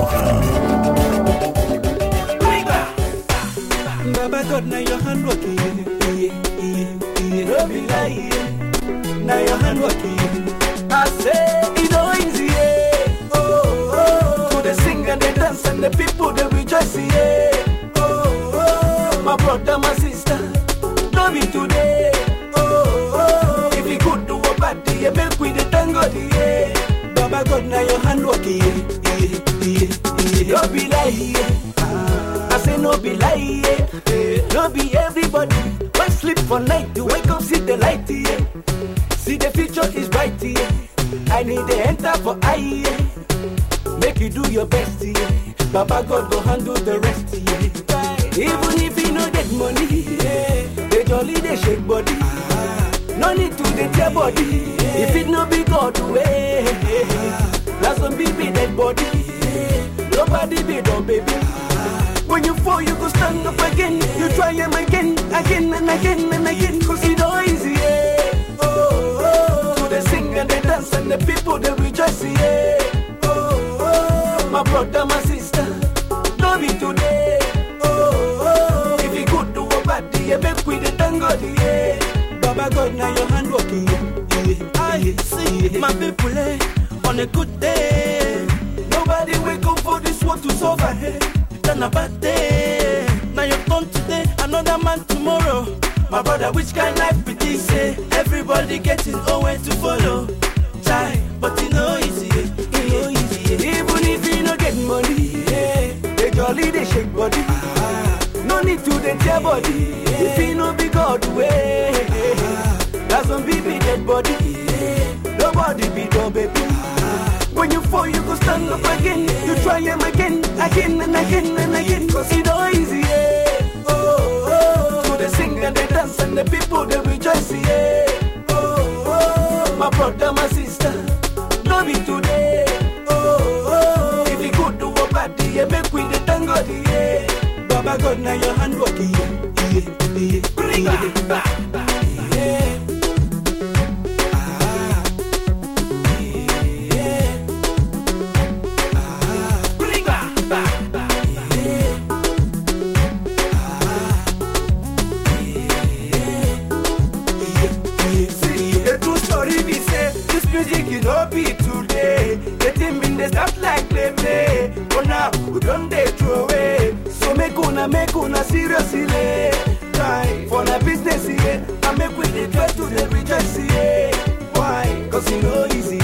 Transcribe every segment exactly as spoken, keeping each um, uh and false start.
numéro un. Baba God, now your hand working, yeah, yeah, yeah. Don't be lying, now your hand working. I say it no easy, yeah. Oh, oh, to the sing and the dance and the people they rejoice, yeah. Oh, oh, my brother, my sister, don't be today. Oh, oh, if you could do a party, you make with the tango, yeah. Baba God, now your hand working, yeah, yeah, yeah, yeah. Don't be lying, yeah. I say no be lie, yeah. No be everybody. Why sleep for night to wake up, see the light, yeah. See the future is bright, yeah. I need to enter for I, yeah. Make you do your best, yeah. Baba God go handle the rest, yeah. Even if you no get money, yeah. They jolly, they shake body. No need to get your body. If it no be God way, that's some baby dead body. Nobody be done, baby. When you fall, you go stand up again. You try them again, again and again and again. Cause it's not easy, yeah. Oh, oh, to the sing and the dance and the people they rejoice, yeah. Oh, oh, my brother, my sister, don't be today. Oh, oh, if you could do a party, you make with the tango, yeah. Baba God, now your hand working, yeah. I see my people, eh, on a good day. Nobody wake up for this world to suffer, hey. Done a bad day. Now you're gone today, another man tomorrow. My brother, which kind life be this? Say everybody getting nowhere to follow. Try, but you know easy, you know easy. Even if you don't get money, yeah, they jolly, they shake body. Ah, no need to they tear body. Yeah. If you know be God way, yeah. That's some baby dead body. Yeah. Nobody be done, baby. When you fall, you go stand up again. You try them again, again and again and again. Cause it's not easy, yeah. Oh, oh, to the sing and the dance and the people they rejoice, yeah. Oh, oh, my brother, my sister, don't be today. Oh, oh, if you could do a party, you make with the tango, yeah. Baba God, now your hand working, yeah, yeah, yeah. Bring it back, yeah. Music it no be today. The team in the start like play play. But now we don't they throw away. So make una make una seriously. Try for the business here. I make with the try to the rejoice here. Why? Cause you know easy.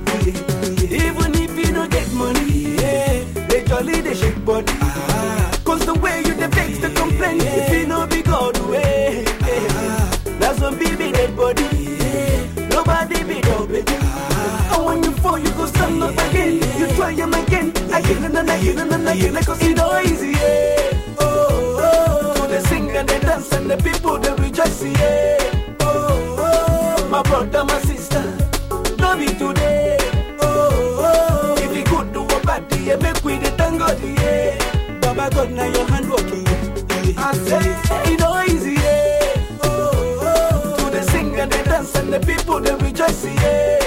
Even if you don't get money, yeah, they jolly they shake body. Ah, cause the way you the vex the complaint, yeah. If you know be God way, yeah. That's some baby dead body. Yeah. Nobody be done, baby. And when you fall, you go stand up again. You try them again, again and again and again. Cause it's not easy, yeah. Oh, oh, to the sing and the dance and the people they rejoice, yeah. Oh, oh, my brother, my sister, don't be today. Oh, oh, if you could do a party, you make with the tango, yeah. Baba God, now your hand working, yeah. I say it's not easy, yeah. Oh, oh, to the sing and the dance and the people they rejoice, yeah.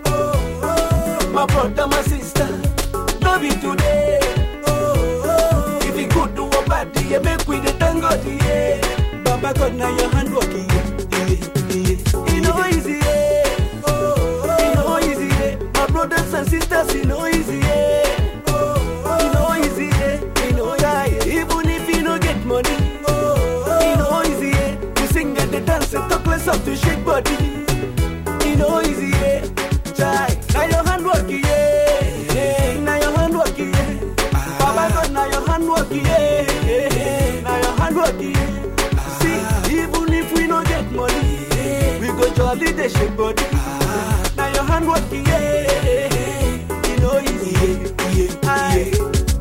My brother, my sister, don't be today. Oh, oh, if you could do a party, you make with the tango, yeah. Baba God, now your hand working, yeah, yeah. It's no easy, yeah. Oh, oh, it's no easy, yeah. My brothers and sisters, it's no easy, yeah. Oh, oh, it's no easy, yeah. It's no easy, yeah. Even if you don't get money, oh, oh, it's no easy, yeah. You sing and the dance and talk less up to shake body. It's no easy, yeah. Try. Now your hand working, yeah, yeah. Now your hand working, yeah. Ah. Baba God, now your hand working, yeah, yeah. Now your hand working, yeah. See, even if we don't get money, yeah, we go jolly the shake body. Ah. Now your hand working, yeah, yeah. You know easy, yeah, yeah, yeah.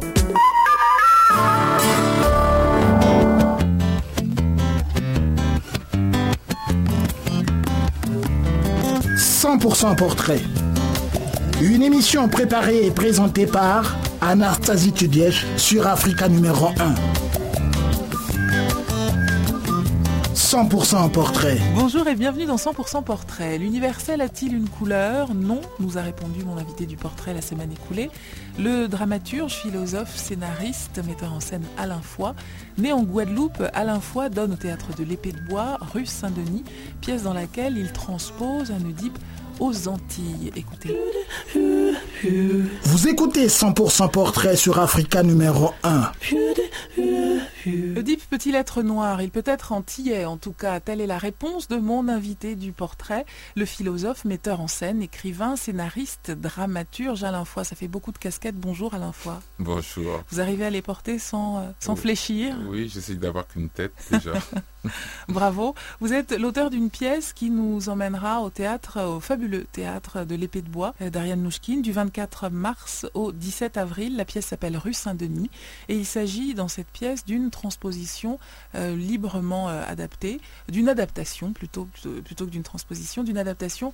cent pour cent portrait. Une émission préparée et présentée par Anastasie Tudièche sur Africa numéro un. cent pour cent portrait. Bonjour et bienvenue dans cent pour cent portrait. L'universel a-t-il une couleur ? Non, nous a répondu mon invité du portrait la semaine écoulée. Le dramaturge, philosophe, scénariste, metteur en scène Alain Foy. Né en Guadeloupe, Alain Foy donne au théâtre de l'Épée de Bois, rue Saint-Denis, pièce dans laquelle il transpose un Oedipe aux Antilles. Écoutez. Vous écoutez cent pour cent portrait sur Africa numéro un. Oedipe peut-il être noir ? Il peut être antillais, en tout cas. Telle est la réponse de mon invité du portrait, le philosophe, metteur en scène, écrivain, scénariste, dramaturge Alain Foy. Ça fait beaucoup de casquettes. Bonjour Alain Foy. Bonjour. Vous arrivez à les porter sans, sans oui. fléchir ? Oui, j'essaie d'avoir qu'une tête déjà. Bravo. Vous êtes l'auteur d'une pièce qui nous emmènera au théâtre, au fabuleux théâtre de l'Épée de Bois d'Ariane Nouchkine, du vingt-quatre mars au dix-sept avril. La pièce s'appelle Rue Saint-Denis et il s'agit dans cette pièce d'une transposition euh, librement euh, adaptée, d'une adaptation plutôt, plutôt, plutôt que d'une transposition, d'une adaptation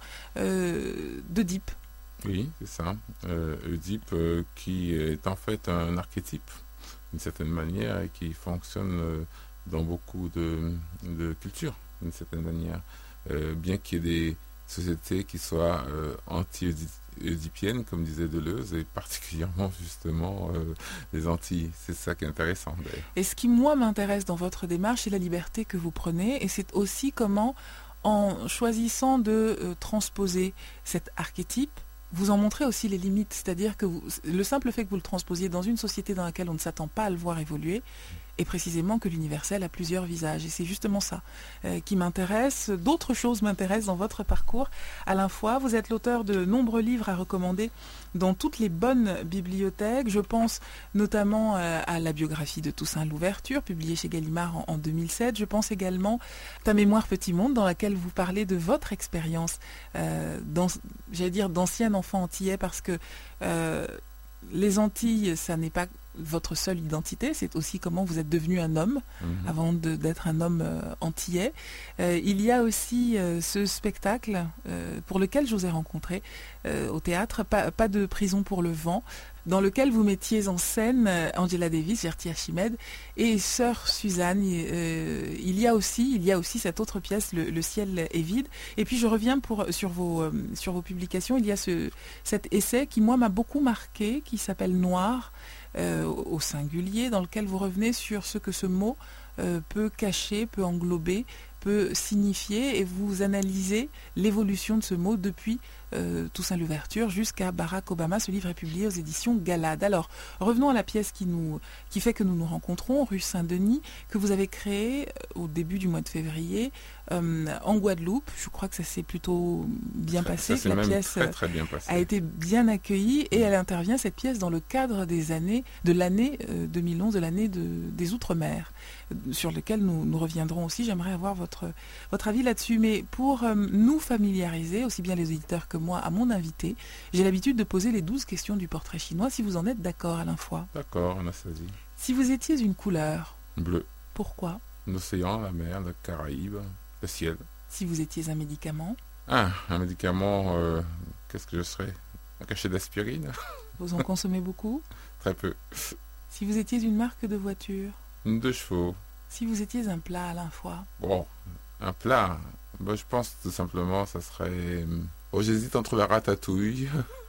euh, d'Oedipe. Oui, c'est ça. Euh, Oedipe euh, qui est en fait un archétype d'une certaine manière et qui fonctionne euh, dans beaucoup de, de cultures d'une certaine manière. Euh, bien qu'il y ait des sociétés qui soient euh, anti-oedipiennes, comme disait Deleuze, et particulièrement justement euh, les Antilles. C'est ça qui est intéressant d'ailleurs. Et ce qui, moi, m'intéresse dans votre démarche, c'est la liberté que vous prenez, et c'est aussi comment, en choisissant de euh, transposer cet archétype, vous en montrez aussi les limites. C'est-à-dire que vous, le simple fait que vous le transposiez dans une société dans laquelle on ne s'attend pas à le voir évoluer, et précisément que l'universel a plusieurs visages. Et c'est justement ça euh, qui m'intéresse. D'autres choses m'intéressent dans votre parcours. Alain Foy, vous êtes l'auteur de nombreux livres à recommander dans toutes les bonnes bibliothèques. Je pense notamment euh, à la biographie de Toussaint Louverture, publiée chez Gallimard en, en deux mille sept. Je pense également à Ta mémoire petit monde, dans laquelle vous parlez de votre expérience, euh, dans, j'allais dire d'ancien enfant antillais, parce que euh, les Antilles, ça n'est pas votre seule identité, c'est aussi comment vous êtes devenu un homme mmh. avant de, d'être un homme euh, antillais. Euh, il y a aussi euh, ce spectacle euh, pour lequel je vous ai rencontré euh, au théâtre, pas, pas de prison pour le vent, dans lequel vous mettiez en scène euh, Angela Davis, Gertie Archimède et Sœur Suzanne. Euh, il y a aussi, il y a aussi cette autre pièce, Le, le ciel est vide. Et puis je reviens pour, sur, vos, euh, sur vos publications. Il y a ce, cet essai qui, moi, m'a beaucoup marqué, qui s'appelle Noir, Euh, au singulier, dans lequel vous revenez sur ce que ce mot euh, peut cacher, peut englober, peut signifier, et vous analysez l'évolution de ce mot depuis euh, Toussaint Louverture jusqu'à Barack Obama. Ce livre est publié aux éditions Galade. Alors, revenons à la pièce qui, nous, qui fait que nous nous rencontrons, Rue Saint-Denis, que vous avez créée au début du mois de février euh, en Guadeloupe. Je crois que ça s'est plutôt bien très, passé, ça que la pièce très, très bien passé. a été bien accueillie, et elle intervient, cette pièce, dans le cadre des années, de l'année euh, deux mille onze, de l'année de, des Outre-mer, euh, sur lequel nous, nous reviendrons aussi. J'aimerais avoir votre, votre avis là-dessus. Mais pour euh, nous familiariser, aussi bien les auditeurs que moi, à mon invité, j'ai l'habitude de poser les douze questions du portrait chinois, si vous en êtes d'accord, Alain Foy. D'accord, Anastasie. Si vous étiez une couleur. Bleu. Pourquoi ? L'océan, la mer, le Caraïbe, le ciel. Si vous étiez un médicament. Ah, un médicament, euh, qu'est-ce que je serais ? Un cachet d'aspirine. Vous en consommez beaucoup ? Très peu. Si vous étiez une marque de voiture. Une deux chevaux. Si vous étiez un plat, Alain Foy. Bon, un plat, ben, je pense tout simplement ça serait... Oh, j'hésite entre la ratatouille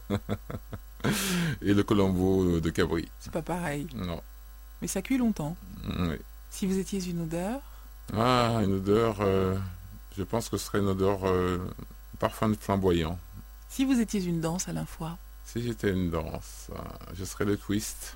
et le colombo de Cabri. C'est pas pareil. Non. Mais ça cuit longtemps. Oui. Si vous étiez une odeur. Ah, une odeur, euh, je pense que ce serait une odeur euh, parfum flamboyant. Si vous étiez une danse, Alain Foy. Si j'étais une danse, euh, je serais le twist.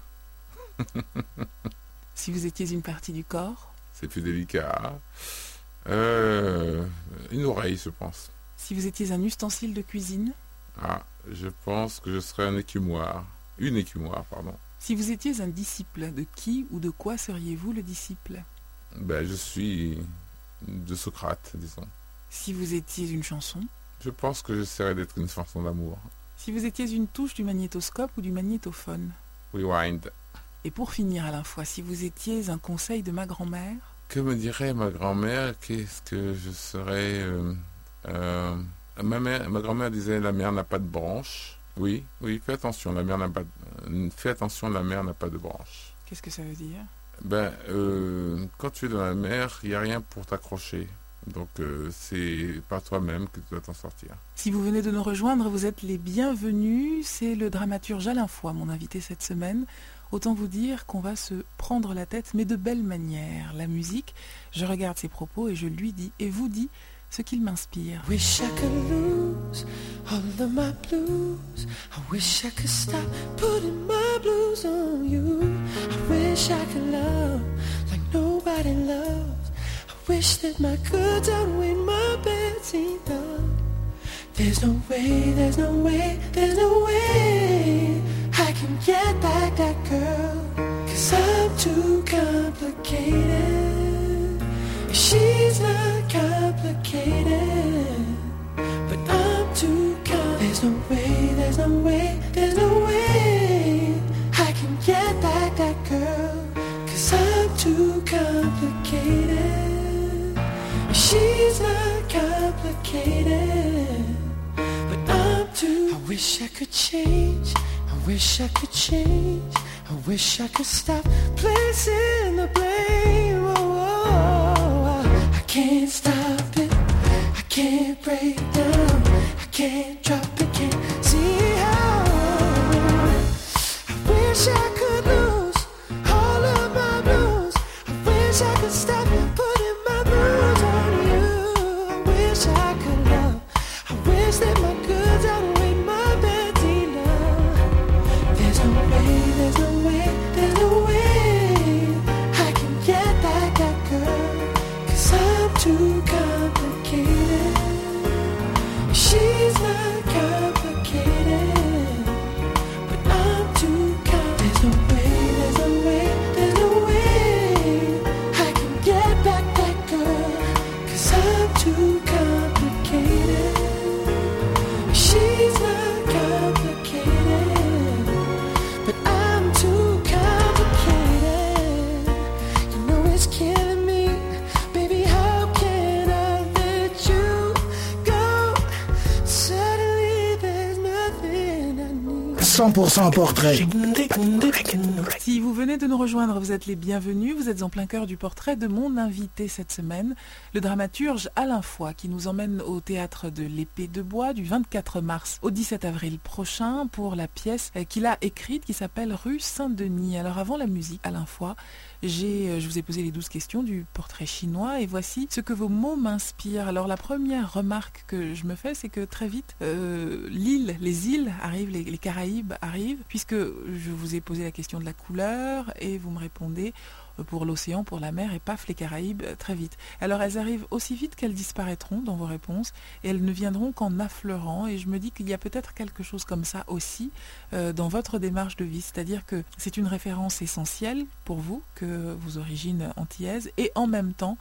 Si vous étiez une partie du corps. C'est plus délicat. Euh, une oreille, je pense. Si vous étiez un ustensile de cuisine. Ah, je pense que je serais un écumoire. Une écumoire, pardon. Si vous étiez un disciple, de qui ou de quoi seriez-vous le disciple ? Ben, je suis de Socrate, disons. Si vous étiez une chanson. Je pense que j'essaierais d'être une chanson d'amour. Si vous étiez une touche du magnétoscope ou du magnétophone. Rewind. Et pour finir, Alain Foy, si vous étiez un conseil de ma grand-mère. Que me dirait ma grand-mère ? Qu'est-ce que je serais euh, euh, ma, mère, ma grand-mère disait la mer n'a pas de branche. Oui, oui, fais attention, la mer n'a pas de, fais attention, la mer n'a pas de branche. Qu'est-ce que ça veut dire ? Ben, euh, quand tu es dans la mer, il n'y a rien pour t'accrocher. Donc euh, c'est par toi-même que tu dois t'en sortir. Si vous venez de nous rejoindre, vous êtes les bienvenus. C'est le dramaturge Alain Foy, mon invité cette semaine. Autant vous dire qu'on va se prendre la tête, mais de belle manière. La musique, je regarde ses propos et je lui dis, et vous dis, ce qu'il m'inspire. Wish I could lose all of my blues. I wish I could stop putting my blues on you. I wish I could love like nobody loves. I wish that my goods outweigh my bad's enough. There's no way, there's no way, there's no way I can get back that girl, 'cause I'm too complicated. She's not complicated, but I'm too complicated. There's no way, there's no way, there's no way I can get back that girl, 'cause I'm too complicated. She's not complicated, but I'm too. I wish I could change, I wish I could change, I wish I could stop placing the blame. Oh, oh, oh. I can't stop it, I can't break down, I can't drop it, can't see how. I wish I could lose all of my blues, I wish I could stop putting my blues on you. I wish I could love, I wish that my goods outweigh my bad enough. There's no way, there's no way, there's no way I can get back that girl, 'cause I'm too complicated. She's not complicated, but I'm too complicated. There's no way, there's no way, there's no way I can get back that girl, 'cause I'm too complicated. She's not complicated, but I'm too complicated. You know it's killing me, baby, how can I let you go? Suddenly there's nothing I need. cent pour cent portrait. Si vous venez de nous rejoindre, vous êtes les bienvenus. Vous êtes en plein cœur du portrait de mon invité cette semaine, le dramaturge Alain Foy, qui nous emmène au théâtre de l'Épée de Bois du vingt-quatre mars au dix-sept avril prochain pour la pièce qu'il a écrite qui s'appelle Rue Saint-Denis. Alors avant la musique, Alain Foy, j'ai, je vous ai posé les douze questions du portrait chinois et voici ce que vos mots m'inspirent. Alors la première remarque que je me fais, c'est que très vite, euh, l'île, les îles arrivent, les, les Caraïbes arrivent, puisque je vous ai posé la question de la couleur et vous me répondez pour l'océan, pour la mer, et paf, les Caraïbes, très vite. Alors elles arrivent aussi vite qu'elles disparaîtront dans vos réponses, et elles ne viendront qu'en affleurant, et je me dis qu'il y a peut-être quelque chose comme ça aussi euh, dans votre démarche de vie, c'est-à-dire que c'est une référence essentielle pour vous, que vos origines antillaises, et en même temps,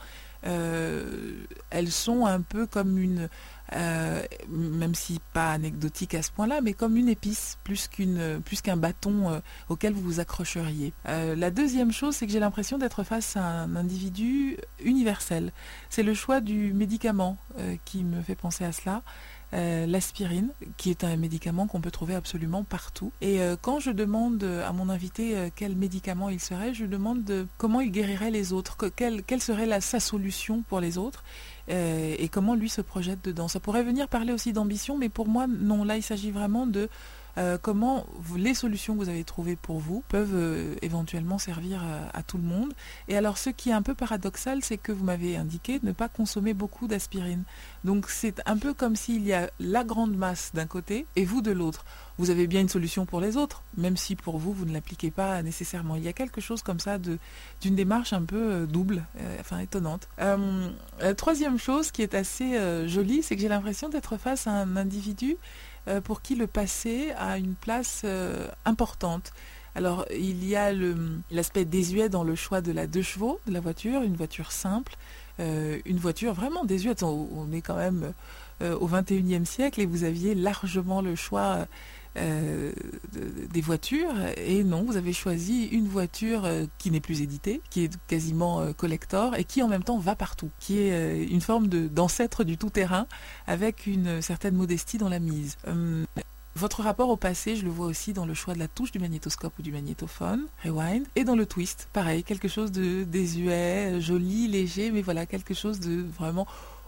euh, elles sont un peu comme une... Euh, même si pas anecdotique à ce point-là, mais comme une épice, plus qu'une, plus qu'un bâton euh, auquel vous vous accrocheriez. Euh, la deuxième chose, c'est que j'ai l'impression d'être face à un individu universel. C'est le choix du médicament euh, qui me fait penser à cela. Euh, l'aspirine, qui est un médicament qu'on peut trouver absolument partout. Et euh, quand je demande à mon invité euh, quel médicament il serait, je demande de, comment il guérirait les autres, que, quelle, quelle serait la, sa solution pour les autres, euh, et comment lui se projette dedans. Ça pourrait venir parler aussi d'ambition, mais pour moi, non, là il s'agit vraiment de Euh, comment vous, les solutions que vous avez trouvées pour vous peuvent euh, éventuellement servir à, à tout le monde. Et alors ce qui est un peu paradoxal, c'est que vous m'avez indiqué de ne pas consommer beaucoup d'aspirine. Donc c'est un peu comme s'il y a la grande masse d'un côté et vous de l'autre. Vous avez bien une solution pour les autres, même si pour vous, vous ne l'appliquez pas nécessairement. Il y a quelque chose comme ça de, d'une démarche un peu euh, double, euh, enfin étonnante. Euh, la troisième chose qui est assez euh, jolie, c'est que j'ai l'impression d'être face à un individu euh, pour qui le passé a une place euh, importante. Alors il y a le, l'aspect désuet dans le choix de la deux chevaux, de la voiture, une voiture simple, euh, une voiture vraiment désuète. On, on est quand même euh, au vingt et unième siècle et vous aviez largement le choix Euh, de, des voitures, et non, vous avez choisi une voiture euh, qui n'est plus éditée, qui est quasiment euh, collector et qui en même temps va partout, qui est euh, une forme de, d'ancêtre du tout-terrain avec une certaine modestie dans la mise. Euh, Votre rapport au passé, je le vois aussi dans le choix de la touche du magnétoscope ou du magnétophone, rewind, et dans le twist, pareil, quelque chose de désuet, joli, léger, mais voilà, quelque chose de vraiment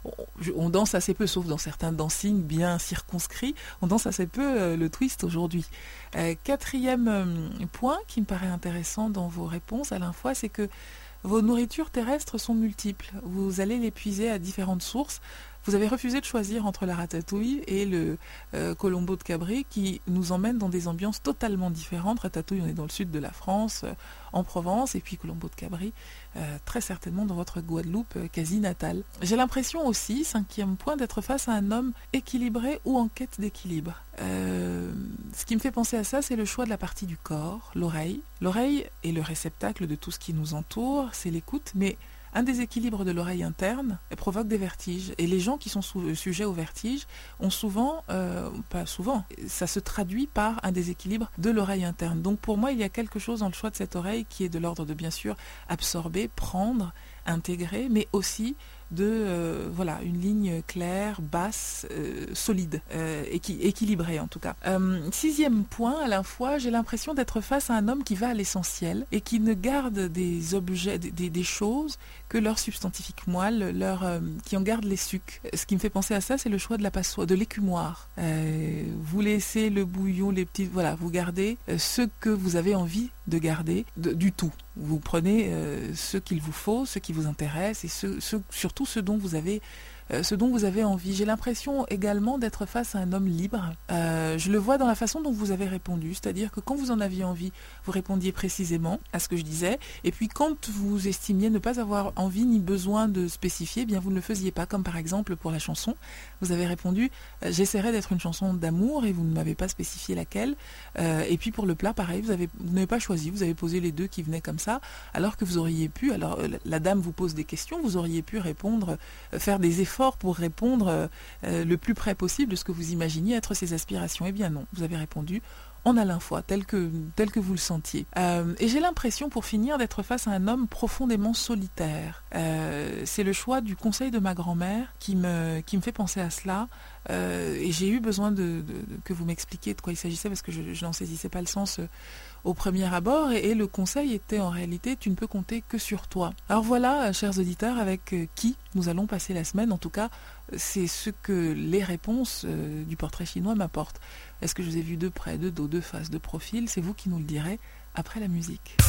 on, on danse assez peu, sauf dans certains dancings bien circonscrits, on danse assez peu euh, le twist aujourd'hui. Euh, quatrième euh, point qui me paraît intéressant dans vos réponses à la fois, c'est que vos nourritures terrestres sont multiples. Vous allez les puiser à différentes sources. Vous avez refusé de choisir entre la ratatouille et le euh, colombo de Cabri qui nous emmène dans des ambiances totalement différentes. Ratatouille, on est dans le sud de la France, euh, en Provence, et puis colombo de Cabri, euh, très certainement dans votre Guadeloupe euh, quasi natale. J'ai l'impression aussi, cinquième point, d'être face à un homme équilibré ou en quête d'équilibre. Euh, ce qui me fait penser à ça, c'est le choix de la partie du corps, l'oreille. L'oreille est le réceptacle de tout ce qui nous entoure, c'est l'écoute, mais un déséquilibre de l'oreille interne provoque des vertiges. Et les gens qui sont sous, sujets au vertige ont souvent, euh, pas souvent, ça se traduit par un déséquilibre de l'oreille interne. Donc pour moi, il y a quelque chose dans le choix de cette oreille qui est de l'ordre de, bien sûr, absorber, prendre, intégrer, mais aussi de euh, voilà une ligne claire, basse, euh, solide, euh, équi- équilibrée en tout cas. Euh, sixième point, à la fois, j'ai l'impression d'être face à un homme qui va à l'essentiel et qui ne garde des objets, des, des choses que leur substantifique moelle, leur, euh, qui en garde les sucs. Ce qui me fait penser à ça, c'est le choix de la passoire, de l'écumoire. Euh, vous laissez le bouillon, les petits, voilà, vous gardez euh, ce que vous avez envie de garder, de, du tout. Vous prenez euh, ce qu'il vous faut, ce qui vous intéresse et ce, ce, surtout ce dont vous avez euh, ce dont vous avez envie. J'ai l'impression également d'être face à un homme libre. Euh, je le vois dans la façon dont vous avez répondu, c'est-à-dire que quand vous en aviez envie, vous répondiez précisément à ce que je disais, et puis quand vous estimiez ne pas avoir envie ni besoin de spécifier, eh bien vous ne le faisiez pas, comme par exemple pour la chanson, vous avez répondu euh, j'essaierai d'être une chanson d'amour et vous ne m'avez pas spécifié laquelle, euh, et puis pour le plat pareil, vous avez vous n'avez pas choisi, vous avez posé les deux qui venaient comme ça, alors que vous auriez pu, alors euh, la dame vous pose des questions, vous auriez pu répondre, euh, faire des efforts pour répondre euh, le plus près possible de ce que vous imaginiez être ses aspirations. Eh bien non, vous avez répondu en Alain Foy, tel que, tel que vous le sentiez. Euh, et j'ai l'impression, pour finir, d'être face à un homme profondément solitaire. Euh, c'est le choix du conseil de ma grand-mère qui me, qui me fait penser à cela. Euh, et j'ai eu besoin de, de, de, que vous m'expliquiez de quoi il s'agissait, parce que je, je n'en saisissais pas le sens euh, au premier abord. Et, et le conseil était en réalité, tu ne peux compter que sur toi. Alors voilà, chers auditeurs, avec euh, qui nous allons passer la semaine. En tout cas, c'est ce que les réponses euh, du portrait chinois m'apportent. Est-ce que je vous ai vu de près, de dos, de face, de profil? C'est vous qui nous le direz après la musique.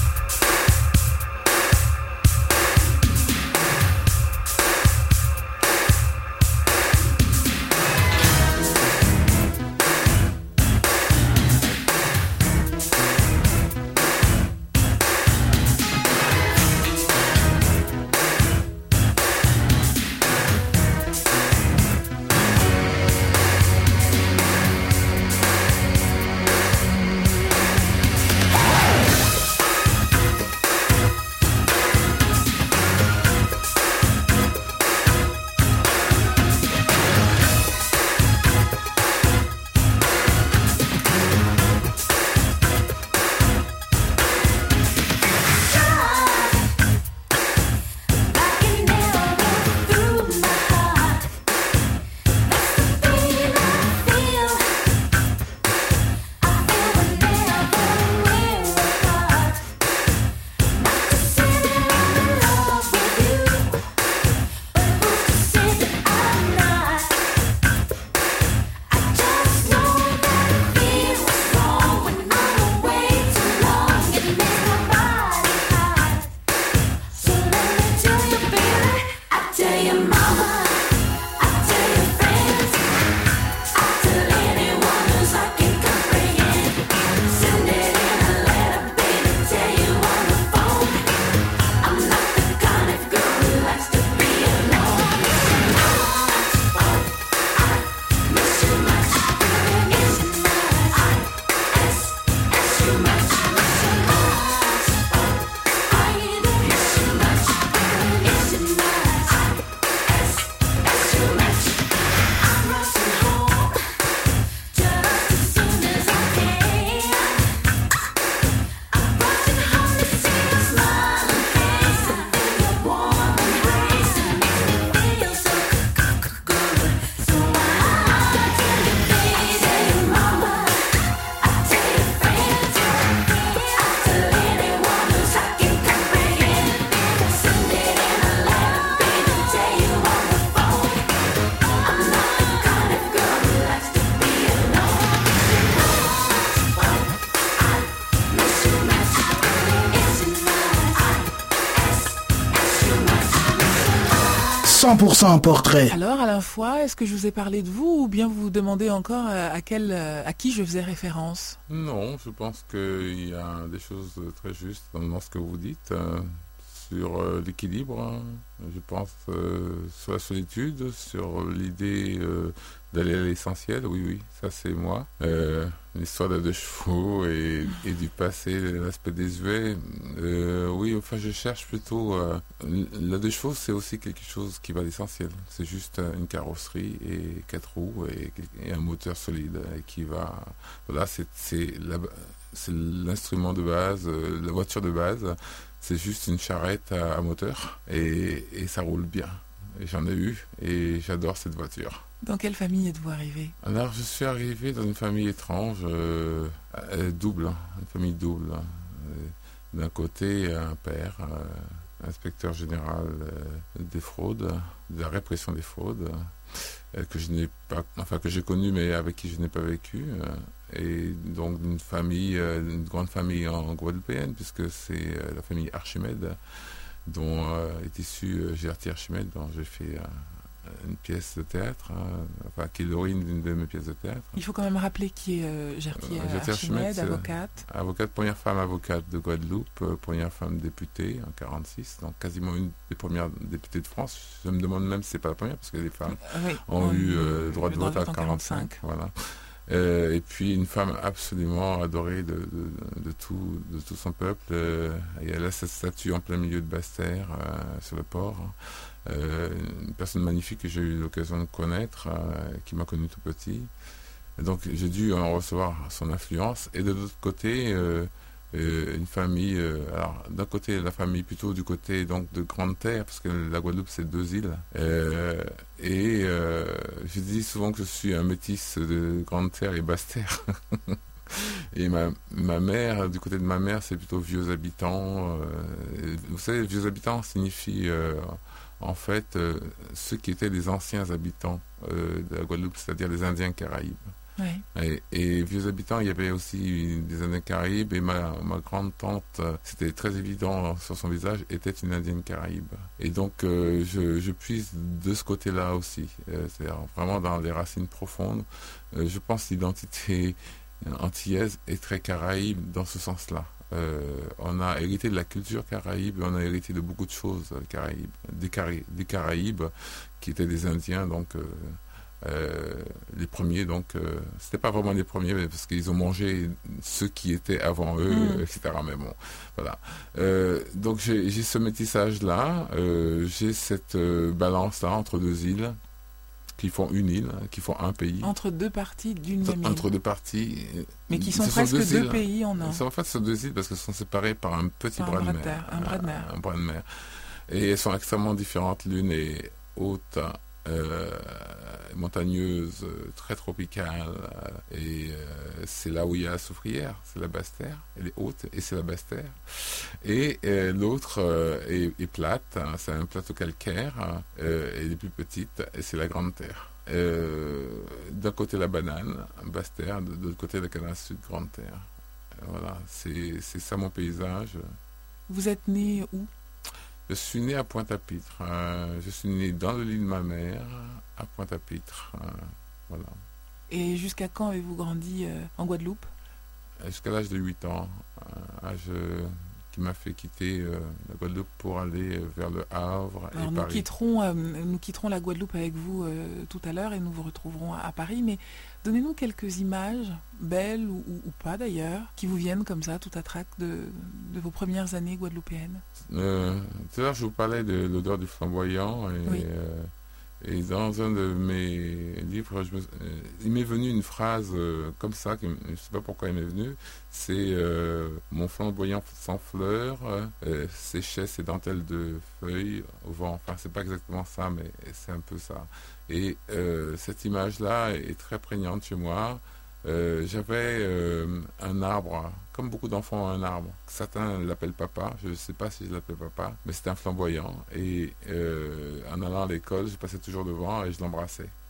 cent pour cent portrait. Alors, Alain Foy, est-ce que je vous ai parlé de vous ou bien vous vous demandez encore à, à, quel, à qui je faisais référence? Non, je pense qu'il y a des choses très justes dans, dans ce que vous dites. Euh, sur euh, l'équilibre, hein. Je pense euh, sur la solitude, sur l'idée euh, d'aller à l'essentiel, oui, oui, ça c'est moi. Euh, l'histoire de deux chevaux et, et du passé, l'aspect désuet, euh, oui, enfin je cherche plutôt... Euh, la deux chevaux, c'est aussi quelque chose qui va à l'essentiel. C'est juste une carrosserie et quatre roues et, et un moteur solide et qui va... Voilà, c'est, c'est, la, c'est l'instrument de base, euh, la voiture de base. C'est juste une charrette à, à moteur et, et ça roule bien. Et j'en ai eu et j'adore cette voiture. Dans quelle famille êtes-vous arrivé? Alors je suis arrivé dans une famille étrange, euh, euh, double, hein, une famille double. Hein. D'un côté un père, euh, inspecteur général euh, des fraudes, de la répression des fraudes, euh, que je n'ai pas, enfin que j'ai connu mais avec qui je n'ai pas vécu. Euh, et donc d'une famille, euh, une grande famille en guadeloupéenne, puisque c'est euh, la famille Archimède, dont euh, est issu euh, Gertie Archimède, dont j'ai fait euh, une pièce de théâtre, hein, enfin qui est l'héroïne d'une de mes pièces de théâtre. Il faut quand même rappeler qui est euh, Gertie euh, Archimède, Archimède, avocate. Euh, avocate, première femme avocate de Guadeloupe, euh, première femme députée en quarante-six, donc quasiment une des premières députées de France. Je me demande même si c'est pas la première, parce que les femmes euh, oui, ont on, eu euh, le droit de vote à quarante-cinq. quarante-cinq, voilà. Euh, et puis une femme absolument adorée de, de, de, tout, de tout son peuple. Euh, et elle a cette statue en plein milieu de Basse-Terre, euh, sur le port. Euh, une personne magnifique que j'ai eu l'occasion de connaître, euh, qui m'a connu tout petit. Et donc j'ai dû en recevoir son influence. Et de l'autre côté, euh, euh, une famille, euh, alors d'un côté la famille plutôt du côté donc de Grande Terre, parce que la Guadeloupe c'est deux îles. Euh, et euh, je dis souvent que je suis un métis de Grande Terre et Basse Terre. Et ma, ma mère, du côté de ma mère, c'est plutôt vieux habitants. Euh, vous savez, vieux habitants signifie euh, en fait euh, ceux qui étaient les anciens habitants euh, de la Guadeloupe, c'est-à-dire les Indiens Caraïbes. Oui. Et, et vieux habitants, il y avait aussi des Indiens Caraïbes, et ma, ma grande tante, c'était très évident sur son visage, était une Indienne Caraïbe. Et donc euh, je, je puise de ce côté-là aussi, euh, c'est-à-dire vraiment dans les racines profondes. Euh, je pense que l'identité antillaise est très caraïbe dans ce sens-là. Euh, on a hérité de la culture caraïbe, on a hérité de beaucoup de choses caraïbes, des, Caraïbes, des Caraïbes qui étaient des Indiens, donc euh, euh, les premiers, donc euh, c'était pas vraiment les premiers, mais parce qu'ils ont mangé ceux qui étaient avant eux, mmh. et cetera. Mais bon, voilà. Euh, donc j'ai, j'ai ce métissage-là, euh, j'ai cette euh, balance-là entre deux îles, qui font une île, qui font un pays. Entre deux parties d'une même île. Entre deux parties. Mais qui sont presque deux, deux pays en un. C'est en fait ce deux îles parce qu'elles sont séparées par un petit par bras, un bras de de mer. Terre, un bras de mer. Un, un bras de mer. Et elles sont extrêmement différentes. L'une est haute, euh, montagneuse, très tropicale. Et euh, c'est là où il y a la soufrière, c'est la Basse-Terre. Elle est haute et c'est la Basse-Terre. Et euh, l'autre euh, est, est plate, hein, c'est un plateau calcaire. Euh, elle est plus petite et c'est la Grande Terre. Euh, d'un côté la banane, Basse-Terre, de, de l'autre côté le canal sud, Grande Terre. Voilà, c'est, c'est ça mon paysage. Vous êtes né où? Je suis né à Pointe-à-Pitre. Euh, je suis né dans le lit de ma mère, à Pointe-à-Pitre. Euh, voilà. Et jusqu'à quand avez-vous grandi euh, en Guadeloupe? Jusqu'à l'âge de huit ans, euh, âge euh, qui m'a fait quitter euh, la Guadeloupe pour aller euh, vers le Havre Alors et nous Paris. Quitterons, euh, nous quitterons la Guadeloupe avec vous euh, tout à l'heure et nous vous retrouverons à, à Paris. Mais donnez-nous quelques images, belles ou, ou, ou pas d'ailleurs, qui vous viennent comme ça, tout à trac, de, de vos premières années guadeloupéennes. Euh, tout à l'heure, je vous parlais de l'odeur du flamboyant. Et, oui. euh, et dans un de mes livres, je me, euh, il m'est venu une phrase euh, comme ça, qui, je ne sais pas pourquoi il m'est venu, c'est euh, « Mon flamboyant sans fleurs, euh, séchait ses dentelles de feuilles au vent ». Enfin, c'est pas exactement ça, mais c'est un peu ça. Et euh, cette image-là est très prégnante chez moi. Euh, j'avais euh, un arbre, comme beaucoup d'enfants ont un arbre. Certains l'appellent papa, je ne sais pas si je l'appelle papa, mais c'était un flamboyant. Et euh, en allant à l'école, je passais toujours devant et je l'embrassais.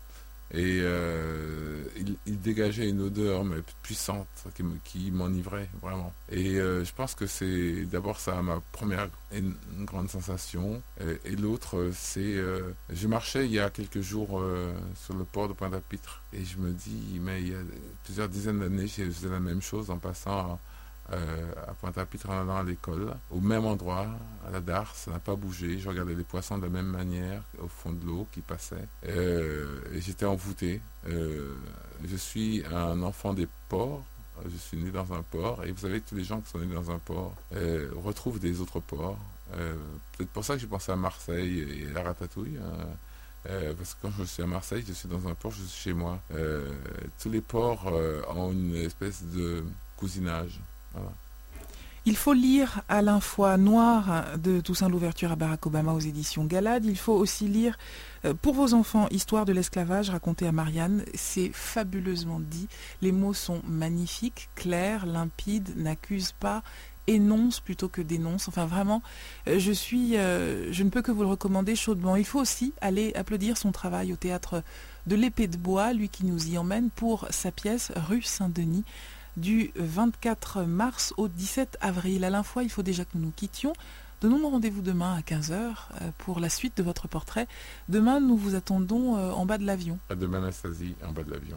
Et euh, il, il dégageait une odeur mais puissante qui, me- qui m'enivrait vraiment. Et euh, je pense que c'est d'abord ça ma première une, une grande sensation. Et, et l'autre, euh, c'est euh, je marchais il y a quelques jours euh, sur le port de Pointe-à-Pitre et je me dis, mais il y a plusieurs dizaines d'années, je faisais la même chose en passant euh, à Pointe-à-Pitre en allant à l'école, au même endroit, à la Darse, ça n'a pas bougé. Je regardais les poissons de la même manière au fond de l'eau qui passaient. Euh, et j'étais envoûté. Euh, je suis un enfant des ports. Je suis né dans un port. Et vous savez que tous les gens qui sont nés dans un port euh, retrouvent des autres ports. Euh, peut-être pour ça que j'ai pensé à Marseille et à la ratatouille. hein. Euh, parce que quand je suis à Marseille, je suis dans un port, je suis chez moi. Euh, tous les ports euh, ont une espèce de cousinage. Voilà. Il faut lire Alain Foy, Noir de Toussaint Louverture à Barack Obama aux éditions Galade. Il faut aussi lire euh, Pour vos enfants, Histoire de l'esclavage racontée à Marianne. C'est fabuleusement dit. Les mots sont magnifiques, clairs, limpides, n'accusent pas, énoncent plutôt que dénoncent. Enfin vraiment, euh, je suis, euh, je ne peux que vous le recommander chaudement. Il faut aussi aller applaudir son travail au théâtre de l'Épée de Bois, lui qui nous y emmène pour sa pièce Rue Saint-Denis, du vingt-quatre mars au dix-sept avril. Alain Foy, il faut déjà que nous nous quittions. Donnons-nous rendez-vous demain à quinze heures pour la suite de votre portrait. Demain, nous vous attendons euh, en bas de l'avion. À demain, Anastasie, en bas de l'avion.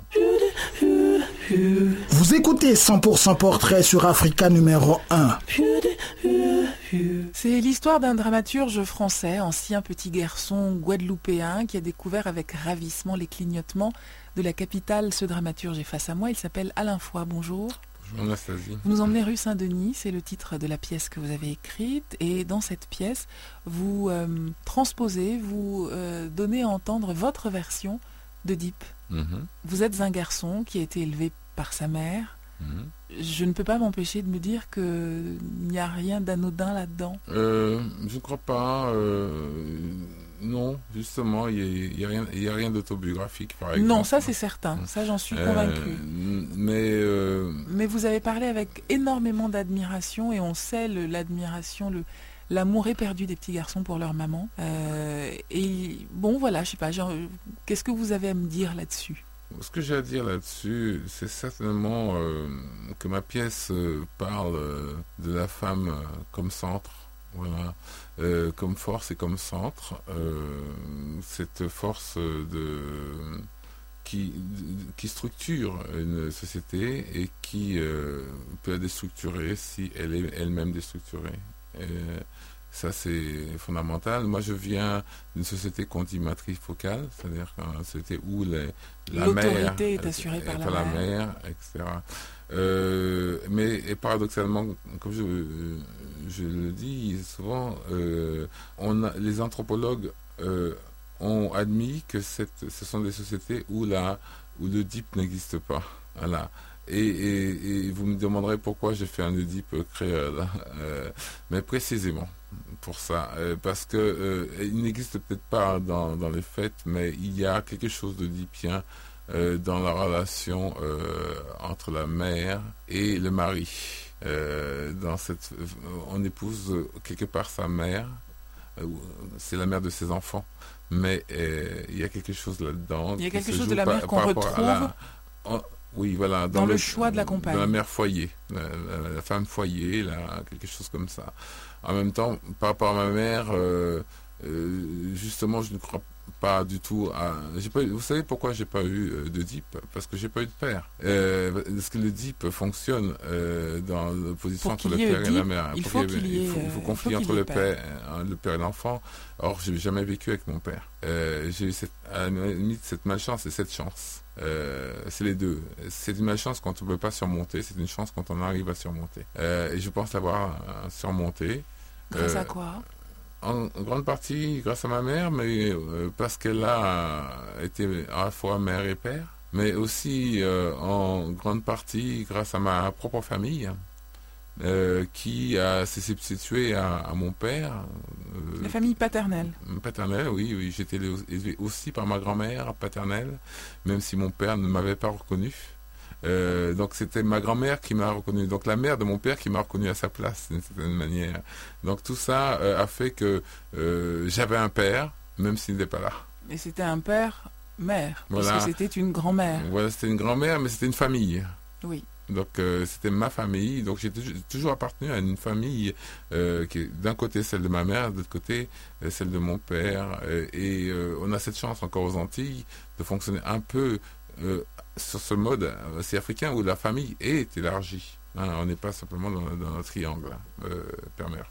Vous écoutez cent pour cent Portrait sur Africa numéro un. C'est l'histoire d'un dramaturge français, ancien petit garçon guadeloupéen, qui a découvert avec ravissement les clignotements de la capitale. Ce dramaturge est face à moi, il s'appelle Alain Foy. Bonjour. Bonjour Anastasie. Vous nous emmenez rue Saint-Denis, c'est le titre de la pièce que vous avez écrite. Et dans cette pièce, vous euh, transposez, vous euh, donnez à entendre votre version d'Oedipe. Mhm, Vous êtes un garçon qui a été élevé par sa mère. mhm. Je ne peux pas m'empêcher de me dire qu'il n'y a rien d'anodin là-dedans. Euh, je ne crois pas. euh, non, justement, il n'y a, a rien, il y a rien d'autobiographique, par exemple. Non, ça c'est certain, ça j'en suis Euh, convaincue. mais euh, Mais vous avez parlé avec énormément d'admiration et on sait le- l'admiration, le, l'amour éperdu des petits garçons pour leur maman. Euh, et bon, voilà, je sais pas, genre, qu'est-ce que vous avez à me dire là-dessus? ce que j'ai à dire là-dessus, c'est certainement euh, que ma pièce euh, parle euh, de la femme euh, comme centre. Voilà, euh, comme force et comme centre, euh, cette force de qui, qui structure une société et qui euh, peut la déstructurer si elle est elle-même déstructurée. Et ça, c'est fondamental. Moi, je viens d'une société qu'on dit matrifocale, c'est-à-dire une société où les, la L'autorité mère est assurée par la la mère. mère, et cetera. Euh, mais et paradoxalement, comme je, je le dis souvent, euh, on a, les anthropologues euh, ont admis que cette, ce sont des sociétés où, la, où l'Oedipe n'existe pas. Voilà. Et, et, et vous me demanderez pourquoi j'ai fait un Oedipe créole. Euh, mais précisément pour ça. Euh, parce que euh, il n'existe peut-être pas dans, dans les faits, mais il y a quelque chose d'oedipien euh, dans la relation euh, entre la mère et le mari. Euh, dans cette, on épouse quelque part sa mère, euh, c'est la mère de ses enfants, mais euh, il y a quelque chose là-dedans. Il y a qui quelque se chose joue de la par- mère qu'on par rapport à retrouve la- en- oui, voilà, dans le choix de la compagne. de la mère foyer, la, la- la femme foyer, là, quelque chose comme ça. En même temps, par rapport à ma mère, euh, euh, justement, je ne crois pas du tout à. J'ai pas eu- vous savez pourquoi j'ai pas eu euh, d'Oedipe? Parce que j'ai pas eu de père. Euh, parce que l'Oedipe fonctionne euh, dans l'opposition Pour entre qu'il le y ait père et la Oedipe, mère. il Pour faut qu'il y ait- qu'il y ait, il faut, il euh, faut il conflit faut qu'il entre y ait le père. père, euh, le père et l'enfant. Or, j'ai jamais vécu avec mon père. Euh, j'ai eu cette, à la limite cette malchance et cette chance. Euh, c'est les deux. C'est une malchance quand on ne peut pas surmonter, c'est une chance quand on arrive à surmonter. Euh, et je pense l'avoir euh, surmonté. Grâce Euh, à quoi? En grande partie grâce à ma mère, mais euh, parce qu'elle a été à la fois mère et père, mais aussi euh, en grande partie grâce à ma propre famille, euh, qui a s'est substituée à, à mon père. euh, La famille paternelle. Paternelle, oui, oui, j'étais élevé aussi par ma grand-mère paternelle, même si mon père ne m'avait pas reconnu. Euh, donc c'était ma grand-mère qui m'a reconnu, donc la mère de mon père qui m'a reconnu à sa place d'une certaine manière. Donc tout ça euh, a fait que euh, j'avais un père, même s'il n'était pas là. Et c'était un père mère, Voilà. parce que c'était une grand-mère. Voilà, c'était une grand-mère, mais c'était une famille. Oui. Donc euh, c'était ma famille, donc j'ai toujours, toujours appartenu à une famille euh, qui est d'un côté celle de ma mère, de l'autre côté euh, celle de mon père, euh, et euh, on a cette chance encore aux Antilles de fonctionner un peu euh, sur ce mode assez africain où la famille est élargie. Hein, on n'est pas simplement dans, dans un triangle, euh, père-mère.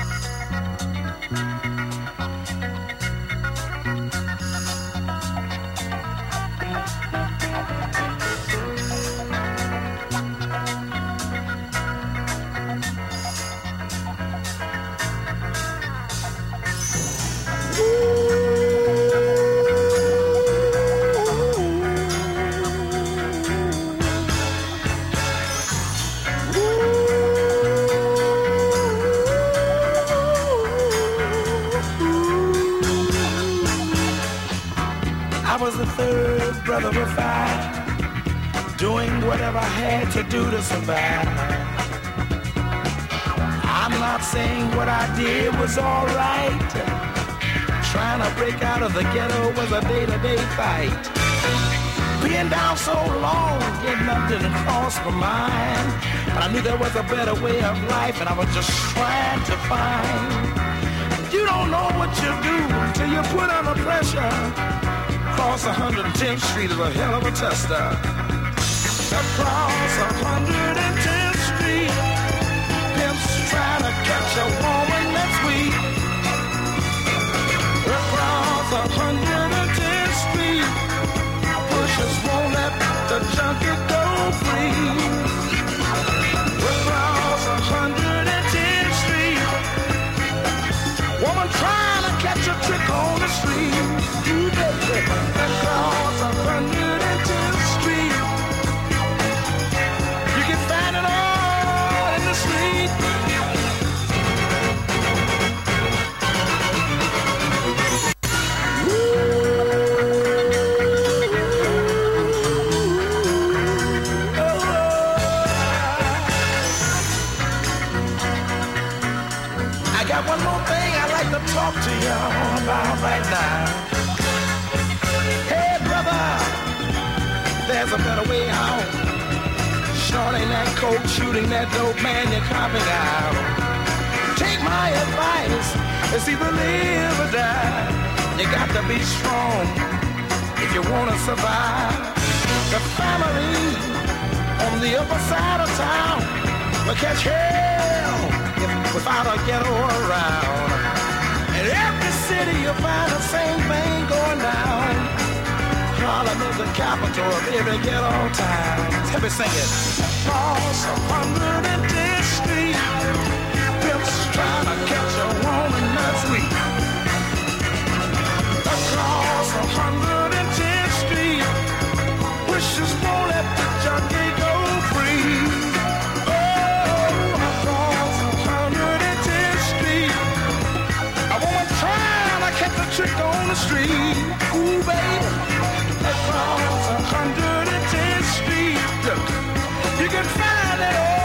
I was the third brother of five, doing whatever I had to do to survive. I'm not saying what I did was alright. Trying to break out of the ghetto was a day-to-day fight. Being down so long, getting up didn't cross my mind. But I knew there was a better way of life, and I was just trying to find. You don't know what you do till you put under pressure. Across one hundred tenth Street is a hell of a tester. Across one hundred tenth Street, pimps trying to catch a woman that's weak. Across one hundred tenth Street, pushers won't let the junkie go free. Across one hundred tenth Street, woman trying to catch a trick on the street. You baby, across one hundred tenth Street, you can find it all in the street. I got one more thing I'd like to talk to y'all about right now. Hey brother, there's a better way out. Shorting that coke, shooting that dope, man, you're copping out. Take my advice, it's either live or die. You got to be strong if you wanna survive. The family on the upper side of town will catch hell if, without a ghetto around. In every city you'll find the same thing going down. Harlem is the capital of every ghetto town. Let me sing it. Across one hundred tenth Street, pimps trying to catch a woman that's weak. Across one hundred tenth Street, wishes won't let the junkie go free. Oh, across one hundred tenth Street, a woman trying to catch a trick on the street. Ooh, baby. Across one hundred tenth Street, look, you can find it all.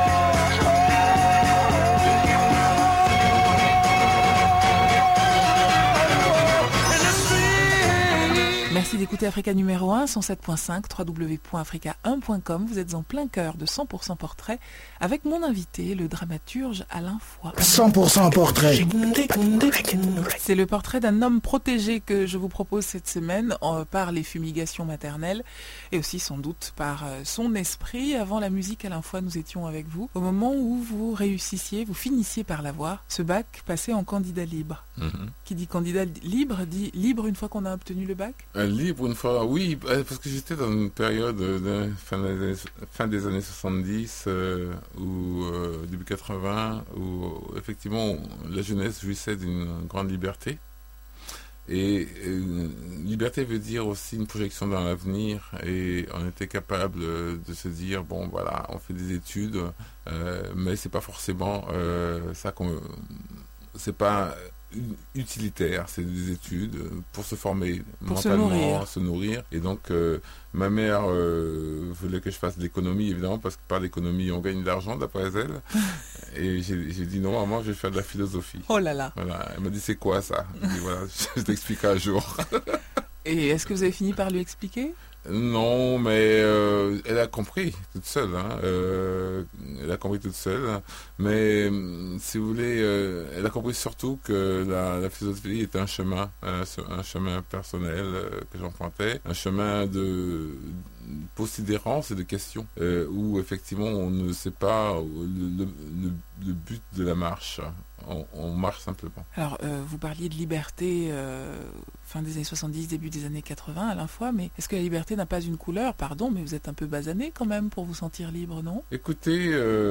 In the street. Merci d'écouter Africa numéro un, cent sept point cinq, w w w point africa un point com. Vous êtes en plein cœur de cent pour cent portrait avec mon invité, le dramaturge Alain Foy. cent pour cent portrait. C'est le portrait d'un homme protégé que je vous propose cette semaine euh, par les fumigations maternelles et aussi sans doute par euh, son esprit. Avant la musique, Alain Foy, nous étions avec vous au moment où vous réussissiez, vous finissiez par l'avoir, ce bac passé en candidat libre. Mhm. Qui dit candidat libre dit libre une fois qu'on a obtenu le bac. Un livre, une fois, oui, euh, parce que j'étais dans une période de fin des années, fin des années soixante-dix euh, ou euh, début quatre-vingts, où effectivement la jeunesse jouissait d'une grande liberté. Et euh, liberté veut dire aussi une projection dans l'avenir, et on était capable euh, de se dire bon voilà, on fait des études, euh, mais c'est pas forcément euh, ça qu'on, c'est pas utilitaire, c'est des études pour se former pour mentalement, se nourrir. se nourrir. Et donc euh, ma mère euh, voulait que je fasse de l'économie, évidemment, parce que par l'économie on gagne de l'argent d'après elle. Et j'ai, j'ai dit non maman, je vais faire de la philosophie. Oh là là. Voilà, elle m'a dit c'est quoi ça? J'ai dit voilà, je t'explique un jour. Et est-ce que vous avez fini par lui expliquer ? Non, mais euh, elle a compris toute seule. Hein, euh, elle a compris toute seule. Mais si vous voulez, euh, elle a compris surtout que la, la philosophie est un chemin, un, un chemin personnel euh, que j'empruntais, un chemin de considérance et de questions, euh, où effectivement on ne sait pas le, le, le but de la marche. On, on marche simplement. Alors, euh, vous parliez de liberté euh, fin des années soixante-dix, début des années quatre-vingts à la fois, mais est-ce que la liberté n'a pas une couleur ? Pardon, mais vous êtes un peu basané quand même pour vous sentir libre, non ? Écoutez,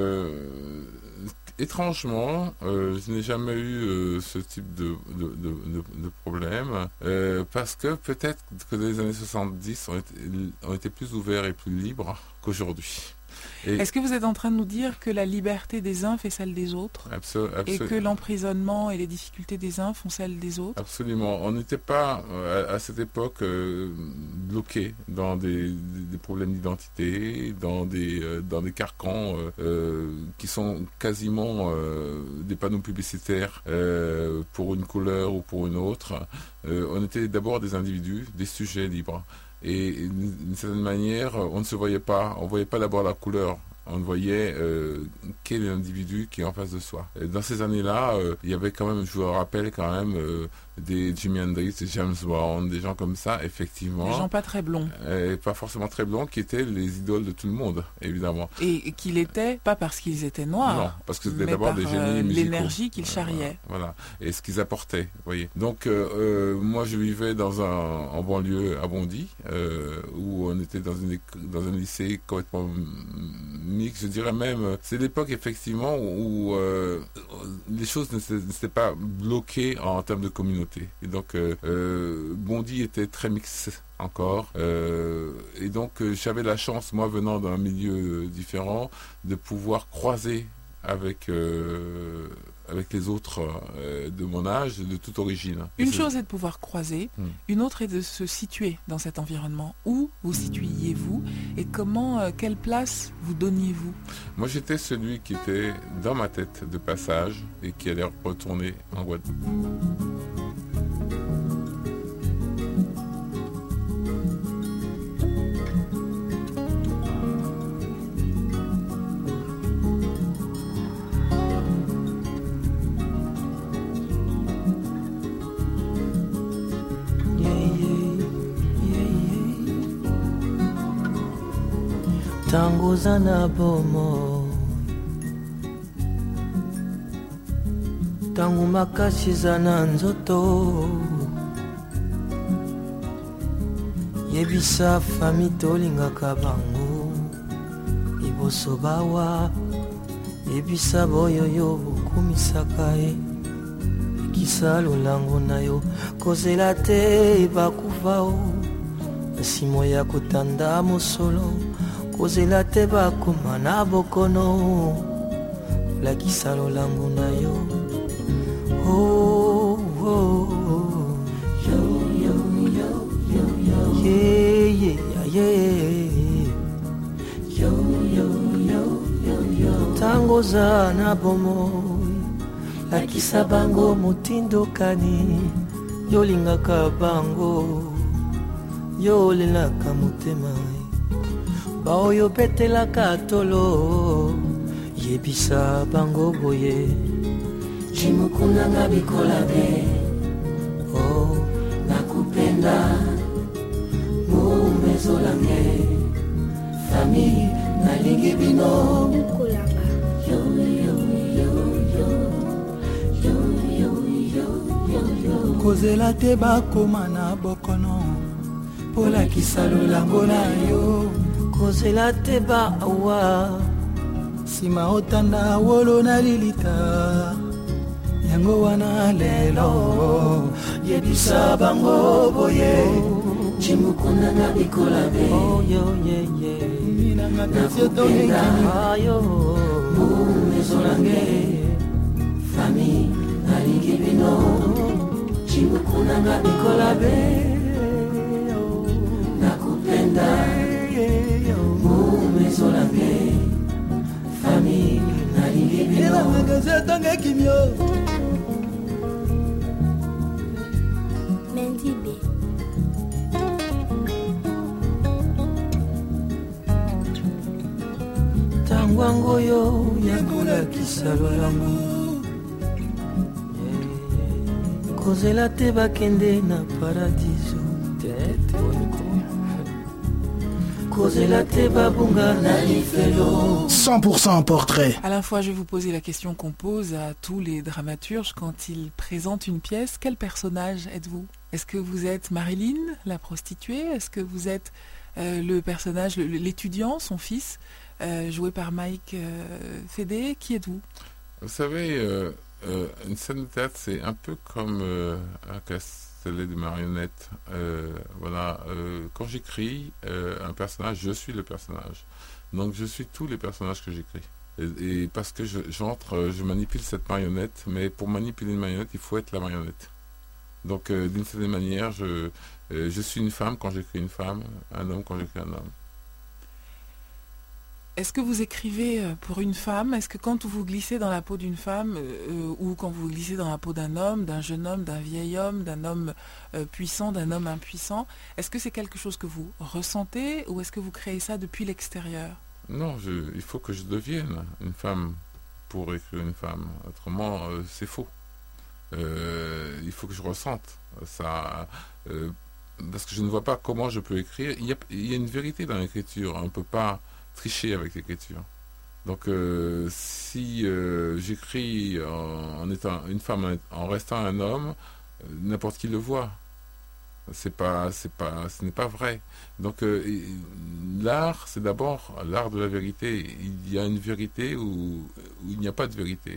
euh, étrangement, euh, je n'ai jamais eu euh, ce type de, de, de, de, de problème, euh, parce que peut-être que dans les années soixante-dix, on était, on était plus ouverts et plus libres qu'aujourd'hui. Et est-ce que vous êtes en train de nous dire que la liberté des uns fait celle des autres ? Absol- absol- Et que l'emprisonnement et les difficultés des uns font celle des autres ? Absolument. On n'était pas, euh, à, à cette époque, euh, bloqué dans des, des, des problèmes d'identité, dans des, euh, dans des carcans euh, euh, qui sont quasiment euh, des panneaux publicitaires euh, pour une couleur ou pour une autre. Euh, on était d'abord des individus, des sujets libres. Et d'une certaine manière, on ne se voyait pas, on ne voyait pas d'abord la couleur, on voyait euh, quel est l'individu qui est en face de soi. Et dans ces années-là, euh, il y avait quand même, je vous rappelle quand même, euh, des Jimi Hendrix, des James Brown, des gens comme ça, effectivement. Des gens pas très blonds. Et pas forcément très blonds, qui étaient les idoles de tout le monde, évidemment. Et qu'il était, pas parce qu'ils étaient noirs, non, parce que c'était mais d'abord par des génies euh, musicaux. l'énergie qu'ils charriaient. Voilà, voilà. Et ce qu'ils apportaient, vous voyez. Donc, euh, euh, moi, je vivais dans un, en banlieue à Bondy, euh, où on était dans, une, dans un lycée complètement mixte, je dirais même. C'est l'époque, effectivement, où euh, les choses ne s'étaient pas bloquées en termes de communauté. Et donc, euh, euh, Bondy était très mixte encore. Euh, et donc, euh, j'avais la chance, moi, venant d'un milieu différent, de pouvoir croiser avec... Euh, avec les autres euh, de mon âge, de toute origine. Une chose est de pouvoir croiser, hmm. une autre est de se situer dans cet environnement. Où vous situiez-vous et comment, euh, quelle place vous donniez-vous ? Moi, j'étais celui qui était dans ma tête de passage et qui allait retourner en Guadeloupe. Tangoza na bomo tangu makasi za na nzoto yebisa fami tolingaka bango liboso bawa yebisa boyoyo bokumisaka ye ekisa lolango na yo kozela te bakufa o nsimo ya kotanda mosolo kozela te bakoma na bokono olakisa lolango na yo oh, oh, oh. Yo, yo, yo, yo, yo. Yeah, yeah, yeah. Yo, yo, yo, yo, yo. Tangoza na bomo lakisa bango motindokani yolingaka bango yolelaka motema baoyo betelaka tolo yebisa bango boye jimukunanga bikolabe oh nakupenda mumezolange fami nalingi bino yo yo yo yo yo yo yo yo yo kozela te bakoma na bokono polakisa lolango na yo kozela te ba awa sima otanda wolo na lilita yango wana lelo yebisa bango boye jimukunanga bikolabe oh yo ye ye minanga tesio tongeki ayo mumezolange fami nalingi bino jimukunanga bikolabe nakupenda mumezolange fami nalingi bino minanga tesio tongeki mio Mendy B. ngwango oyo yakolakisa lolamu kozela te bakende na paradiso kozela te babunga na lifelo. cent pour cent portrait. À la fois, je vais vous poser la question qu'on pose à tous les dramaturges quand ils présentent une pièce. Quel personnage êtes-vous? Est-ce que vous êtes Marilyn, la prostituée? Est-ce que vous êtes euh, le personnage, le- l'étudiant, son fils, euh, joué par Mike euh, Fédé? Qui êtes-vous? Vous savez, euh, euh, une scène de théâtre, c'est un peu comme euh, un castellet de marionnettes. Euh, voilà, euh, quand j'écris euh, un personnage, je suis le personnage. Donc je suis tous les personnages que j'écris. Et, et parce que je, j'entre, euh, je manipule cette marionnette, mais pour manipuler une marionnette, il faut être la marionnette. Donc euh, d'une certaine manière, je, euh, je suis une femme quand j'écris une femme, un homme quand j'écris un homme. Est-ce que vous écrivez euh, pour une femme? Est-ce que quand vous glissez dans la peau d'une femme, euh, ou quand vous glissez dans la peau d'un homme, d'un jeune homme, d'un vieil homme, d'un homme euh, puissant, d'un homme impuissant, est-ce que c'est quelque chose que vous ressentez ou est-ce que vous créez ça depuis l'extérieur? Non, je, il faut que je devienne une femme pour écrire une femme. Autrement, euh, c'est faux. Euh, il faut que je ressente ça. euh, parce que je ne vois pas comment je peux écrire. Il y a, il y a une vérité dans l'écriture. On ne peut pas tricher avec l'écriture. Donc, euh, si euh, j'écris en, en étant une femme, en, en restant un homme, euh, n'importe qui le voit. C'est pas, c'est pas, ce n'est pas vrai. Donc, euh, et- l'art, c'est d'abord l'art de la vérité. Il y a une vérité ou où il n'y a pas de vérité.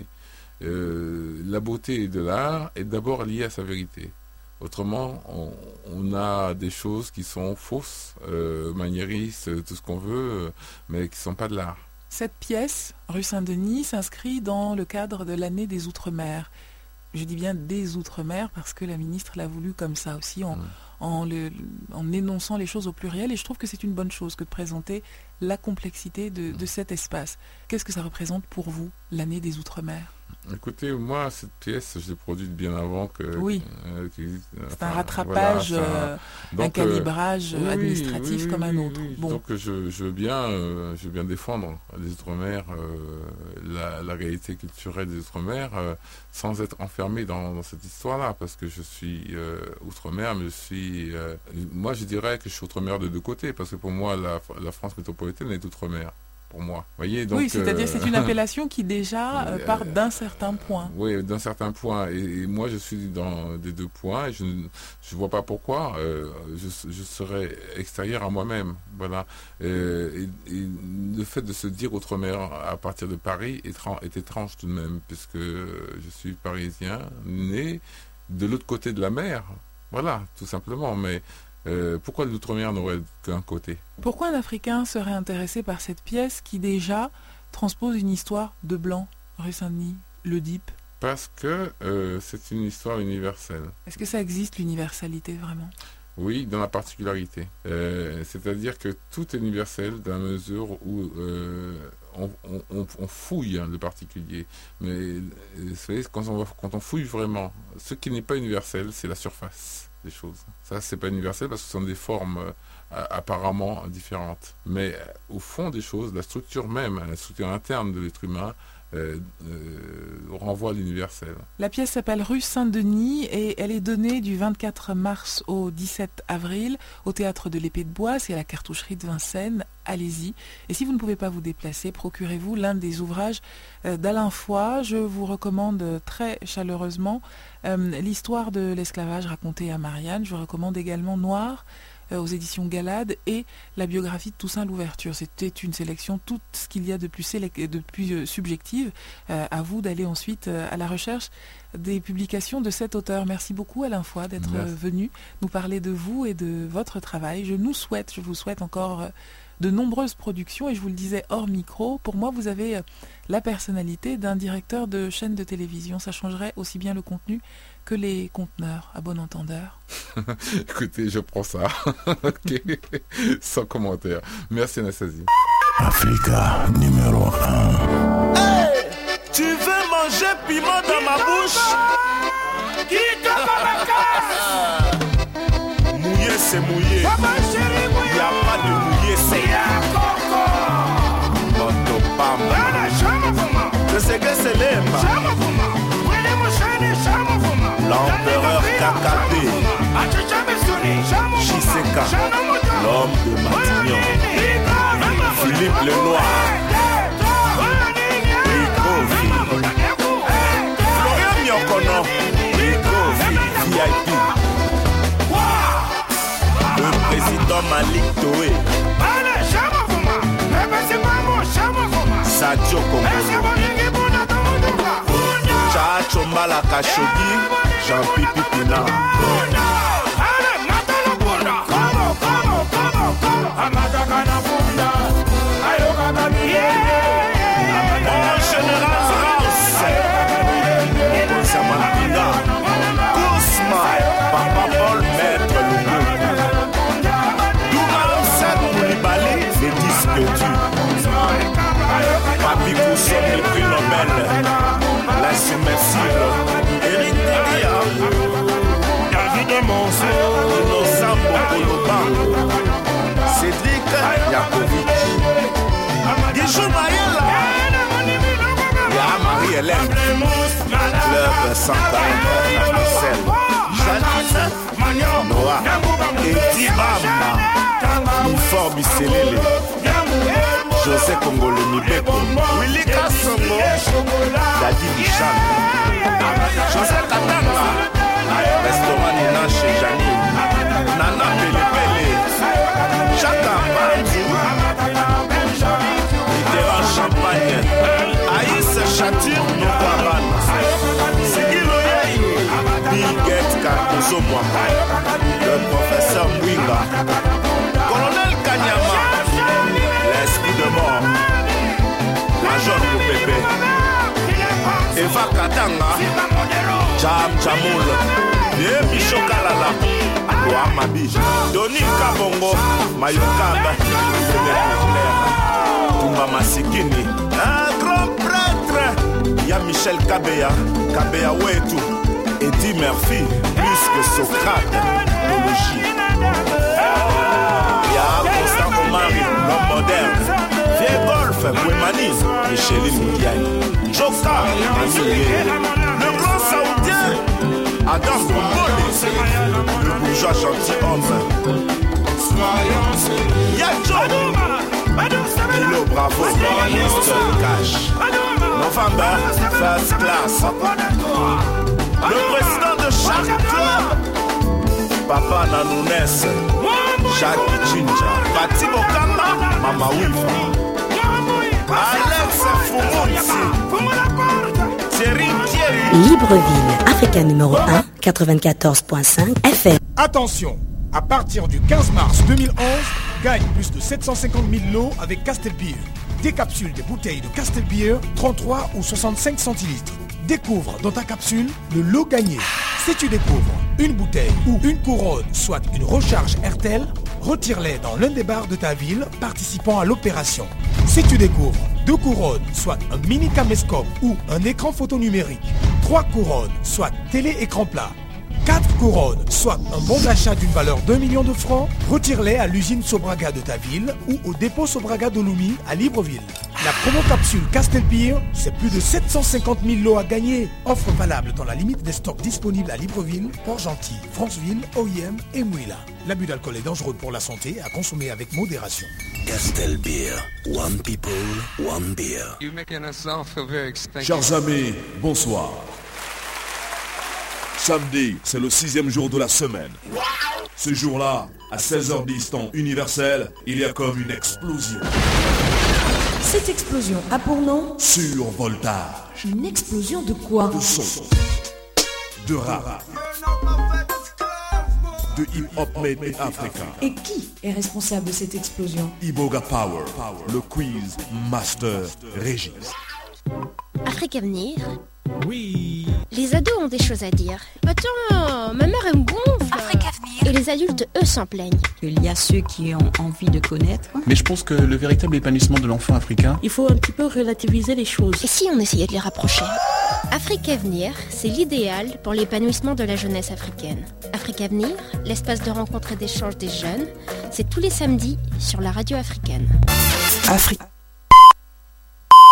Euh, la beauté de l'art est d'abord liée à sa vérité. Autrement, on, on a des choses qui sont fausses, euh, maniéristes, tout ce qu'on veut, euh, mais qui ne sont pas de l'art. Cette pièce, rue Saint-Denis, s'inscrit dans le cadre de l'année des Outre-mer. Je dis bien des Outre-mer parce que la ministre l'a voulu comme ça aussi, en, Mm. en, le- en énonçant les choses au pluriel. Et je trouve que c'est une bonne chose que de présenter la complexité de, de cet espace. Qu'est-ce que ça représente pour vous, l'année des Outre-mer? Écoutez, moi, cette pièce, je l'ai produite bien avant que... Oui. euh, qu'il- C'est un enfin, rattrapage, voilà, c'est un- euh, un donc, euh, calibrage euh, oui, administratif oui, comme un oui, autre. oui. Bon. Donc je, je veux bien, euh, je veux bien défendre les Outre-mer, euh, la, la réalité culturelle des Outre-mer, euh, sans être enfermé dans, dans cette histoire-là, parce que je suis euh, Outre-mer, mais je suis, euh, moi je dirais que je suis Outre-mer de deux côtés, parce que pour moi la, la France métropolitaine est Outre-mer. Pour moi, voyez. Donc, oui, c'est-à-dire euh, c'est une appellation qui déjà euh, part d'un certain point. Oui, d'un certain point. Et, et moi, je suis dans des deux points. Et je ne je vois pas pourquoi euh, je, je serais extérieur à moi-même. Voilà. Euh, et, et le fait de se dire Outre-mer à partir de Paris est, tra- est étrange tout de même, puisque je suis parisien, né de l'autre côté de la mer. Voilà, tout simplement. Mais euh, pourquoi l'Outre-mer n'aurait qu'un côté? Pourquoi un Africain serait intéressé par cette pièce qui déjà transpose une histoire de blanc, rue Saint-Denis, l'Oedipe? Parce que euh, c'est une histoire universelle. Est-ce que ça existe, l'universalité, vraiment? Oui, dans la particularité. Euh, c'est-à-dire que tout est universel dans la mesure où euh, on, on- on fouille hein, le particulier. Mais euh, vous savez, quand on, va- quand on fouille vraiment, ce qui n'est pas universel, c'est la surface des choses. Ça, c'est pas universel parce que ce sont des formes euh, a- apparemment différentes. Mais euh, au fond des choses, la structure même, la structure interne de l'être humain, euh, euh, renvoie à l'universel. La pièce s'appelle Rue Saint-Denis et elle est donnée du vingt-quatre mars au dix-sept avril au Théâtre de l'Épée de Bois, c'est à la Cartoucherie de Vincennes. Allez-y. Et si vous ne pouvez pas vous déplacer, procurez-vous l'un des ouvrages euh, d'Alain Foy. Je vous recommande euh, très chaleureusement euh, l'histoire de l'esclavage racontée à Marianne. Je vous recommande également Noir euh, aux éditions Galade et la biographie de Toussaint Louverture. C'était une sélection, tout ce qu'il y a de plus, sélec- de plus euh, subjective. Euh, à vous d'aller ensuite euh, à la recherche des publications de cet auteur. Merci beaucoup Alain Foy d'être Merci. euh, venu nous parler de vous et de votre travail. Je nous souhaite, je vous souhaite encore euh, de nombreuses productions et je vous le disais hors micro, pour moi vous avez euh, la personnalité d'un directeur de chaîne de télévision. Ça changerait aussi bien le contenu que les conteneurs, à bon entendeur. Écoutez, je prends ça. Ok. Sans commentaire. Merci Anastasie. Africa numéro un. Hey, tu veux manger piment dans ma bouche? Mouillé, c'est mouillé. Il n'y a pas de mouillé, c'est Moto Pamba. Malika, l'homme de Matignon, Philippe Lenoir, Rico Florian Miokono, Rico V I P, le président Malik Toé, Sadio Kongolo, Chacho Mbala Kashogi, Jean-Pipi Pina. Mon général Strauss, Samanpina, Kousma, Papa Paul, Maître Loubou, Douman Sad Koulibaly, les disques durs, Papi Koussom, le prix Nobel, l'insubmersible, Eric Delia, David Monceau, Innocent Bokoloba, Cédric Yakovic, Guichou Mayela, Ya Marie-Hélène, Club cent quarante-neuf, Marcel, Janine, Noah, Eti Bamba, Mifor Bisselele, José Kongolo Mibeko, Willy Kassongo, Dadi Bichan, José Katanga, Restaurant Nina chez Janine, Nana Pele Pele, Chaka Bandu, Littéral Champagne, Aïs Chatur Nokabana, Sigilo Yaï, Biget Cardozo Mwaka, le professeur Mwinga, Colonel Kanyama, l'esprit de mort, Major Loupépé, Eva Katanga, Jam Jamoul, Ye Micho Kalala, Loamabi, Doni Kabongo, Mayokab, Tumba Masikini, un grand prêtre, Y'a Michel Kabeya, Kabeya Wetu, Eddie Murphy, plus que Socrate, Biologie. Y'a Constant Omari, l'homme moderne, Vieux Golf, Bouemani, Micheline Moudiaï, Joka, Amilier, le grand Saoudien, Adam Bombole, le bourgeois gentilhomme, Y'a John, Kilo Bravo, Mister Cash, November, First Class, le président de chaque club, Papa Nanounes, Jacques Chinja, Pati Bokamba, Mama Wifa, Alex Foumounsi, Thierry Thierry. Libreville, Africa numéro un, quatre-vingt-quatorze point cinq F M. Attention, à partir du quinze mars deux mille onze, gagne plus de sept cent cinquante mille lots avec Castel Beer. Des capsules des bouteilles de Castel Beer, trente-trois ou soixante-cinq centilitres. Découvre dans ta capsule le lot gagné. Si tu découvres une bouteille ou une couronne, soit une recharge R T L, retire-les dans l'un des bars de ta ville participant à l'opération. Si tu découvres deux couronnes, soit un mini caméscope ou un écran photo numérique, trois couronnes, soit télé-écran plat, quatre couronnes, soit un bon d'achat d'une valeur d'un million de francs, retire-les à l'usine Sobraga de ta ville ou au dépôt Sobraga d'Olumi à Libreville. La promo capsule Castel Beer, c'est plus de sept cent cinquante mille lots à gagner. Offre valable dans la limite des stocks disponibles à Libreville, Port-Gentil, Franceville, O I M et Mouila. L'abus d'alcool est dangereux pour la santé, à consommer avec modération. Castel Beer, one people, one beer. You're making us all feel very excited. Chers amis, bonsoir. Samedi, c'est le sixième jour de la semaine. Ce jour-là, à seize heures dix temps universel, il y a comme une explosion. Cette explosion a pour nom survoltage. Une explosion de quoi? De son, de rap, de hip-hop made in Africa. Et qui est responsable de cette explosion? Iboga Power, le quiz master Régis. Afrique Avenir. Oui. Les ados ont des choses à dire. Attends, ma mère elle me gonfle. Afrique Avenir. Et les adultes, eux, s'en plaignent. Il y a ceux qui ont envie de connaître. Mais je pense que le véritable épanouissement de l'enfant africain... Il faut un petit peu relativiser les choses. Et si on essayait de les rapprocher? Afrique Avenir, c'est l'idéal pour l'épanouissement de la jeunesse africaine. Afrique Avenir, l'espace de rencontre et d'échange des jeunes, c'est tous les samedis sur la radio africaine. Afrique.